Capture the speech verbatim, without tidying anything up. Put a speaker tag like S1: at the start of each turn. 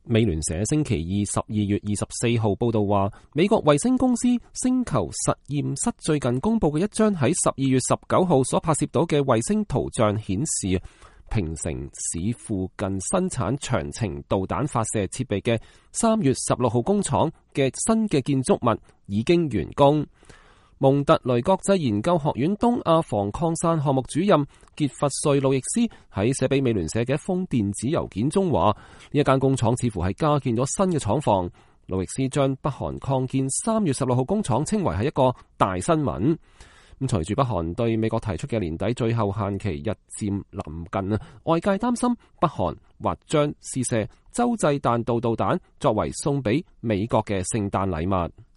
S1: 美聯社星期二十二月二十四號報道話，美國衛星公司星球實驗室最近公布嘅一張喺十二月十九號所拍攝到嘅衛星圖像顯示，平城市附近生產長程導彈發射設備嘅三月十六號工廠嘅新嘅建築物已經完工。蒙特雷國際研究學院東亞防擴散項目主任傑弗瑞路易斯喺寫俾美聯社嘅一封電子郵件中話，呢一間工廠似乎係加建咗新嘅廠房。路易斯將北韓擴建三月十六號工廠稱為係一個大新聞。咁隨住北韓對美國提出嘅年底最後限期日漸臨近啊，外界擔心北韓或將試射洲際彈道導彈作為送俾美國嘅聖誕禮物。